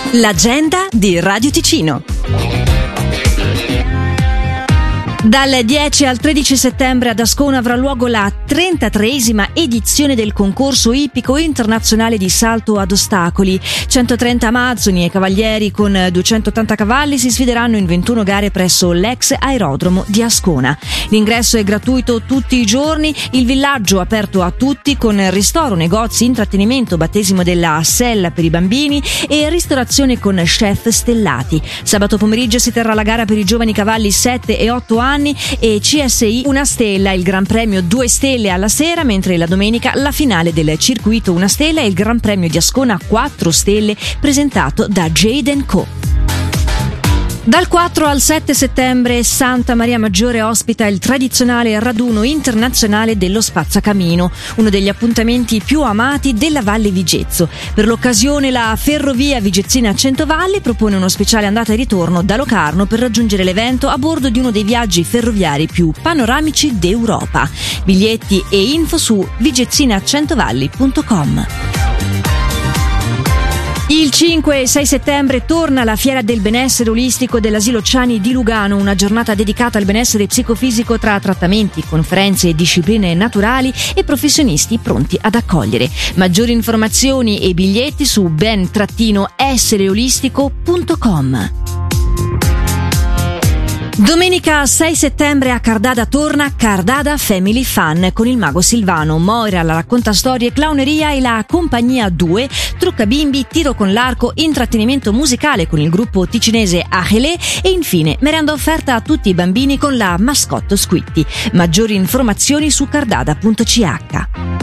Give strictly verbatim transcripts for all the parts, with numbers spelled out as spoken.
L'agenda di Radio Ticino. Dal dieci al tredici settembre ad Ascona avrà luogo la trentatreesima edizione del concorso ippico internazionale di salto ad ostacoli. centotrenta amazzoni e cavalieri con duecentottanta cavalli si sfideranno in ventuno gare presso l'ex aerodromo di Ascona. L'ingresso è gratuito tutti i giorni, il villaggio aperto a tutti con ristoro, negozi, intrattenimento, battesimo della sella per i bambini e ristorazione con chef stellati. Sabato pomeriggio si terrà la gara per i giovani cavalli sette e otto anni e C S I una stella, il Gran Premio due stelle alla sera, mentre la domenica la finale del circuito una stella e il Gran Premio di Ascona quattro stelle presentato da Jade and Co. Dal quattro al sette settembre Santa Maria Maggiore ospita il tradizionale raduno internazionale dello spazzacamino, uno degli appuntamenti più amati della Valle Vigezzo. Per l'occasione la Ferrovia Vigezzina Centovalli propone uno speciale andata e ritorno da Locarno per raggiungere l'evento a bordo di uno dei viaggi ferroviari più panoramici d'Europa. Biglietti e info su vigezinacentovalli punto com. Il cinque e sei settembre torna la Fiera del Benessere Olistico dell'Asilo Ciani di Lugano, una giornata dedicata al benessere psicofisico tra trattamenti, conferenze e discipline naturali e professionisti pronti ad accogliere. Maggiori informazioni e biglietti su ben essere olistico punto com. Domenica sei settembre a Cardada torna Cardada Family Fun con il mago Silvano, Moira, la racconta storie, clowneria e la compagnia due, trucca bimbi, tiro con l'arco, intrattenimento musicale con il gruppo ticinese Achele e infine merenda offerta a tutti i bambini con la mascotte Squitty. Maggiori informazioni su cardada punto c h.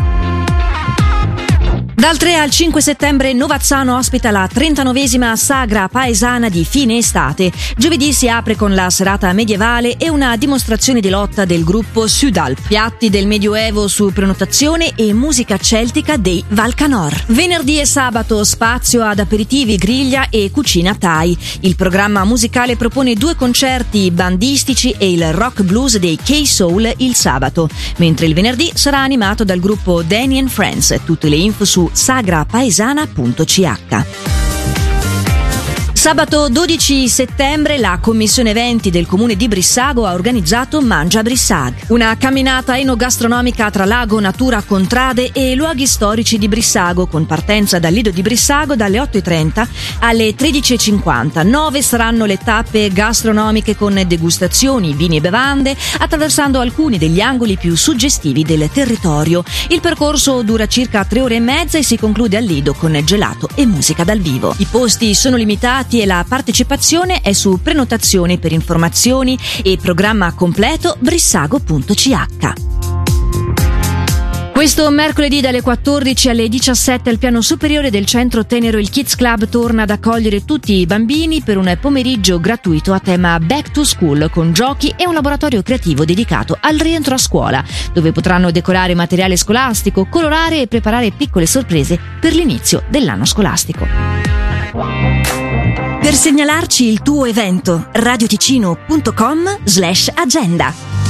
Dal tre al cinque settembre Novazzano ospita la trentanovesima sagra paesana di fine estate. Giovedì si apre con la serata medievale e una dimostrazione di lotta del gruppo Sudalp, piatti del Medioevo su prenotazione e musica celtica dei Valcanor. Venerdì e sabato spazio ad aperitivi, griglia e cucina Thai. Il programma musicale propone due concerti bandistici e il rock blues dei K-Soul il sabato, mentre il venerdì sarà animato dal gruppo Danny and Friends. Tutte le info su sagrapaesana punto c h. Sabato dodici settembre la commissione eventi del comune di Brissago ha organizzato Mangia Brissag, una camminata enogastronomica tra lago, natura, contrade e luoghi storici di Brissago, con partenza dal Lido di Brissago dalle otto e trenta alle tredici e cinquanta. Nove saranno le tappe gastronomiche con degustazioni, vini e bevande, attraversando alcuni degli angoli più suggestivi del territorio. Il percorso dura circa tre ore e mezza e si conclude al Lido con gelato e musica dal vivo. I posti sono limitati e la partecipazione è su prenotazione. Per informazioni e programma completo brissago punto c h. Questo mercoledì dalle quattordici alle diciassette al piano superiore del centro tenero il Kids Club torna ad accogliere tutti i bambini per un pomeriggio gratuito a tema Back to School con giochi e un laboratorio creativo dedicato al rientro a scuola, dove potranno decorare materiale scolastico, colorare e preparare piccole sorprese per l'inizio dell'anno scolastico. Per segnalarci il tuo evento radioticino punto com slash agenda.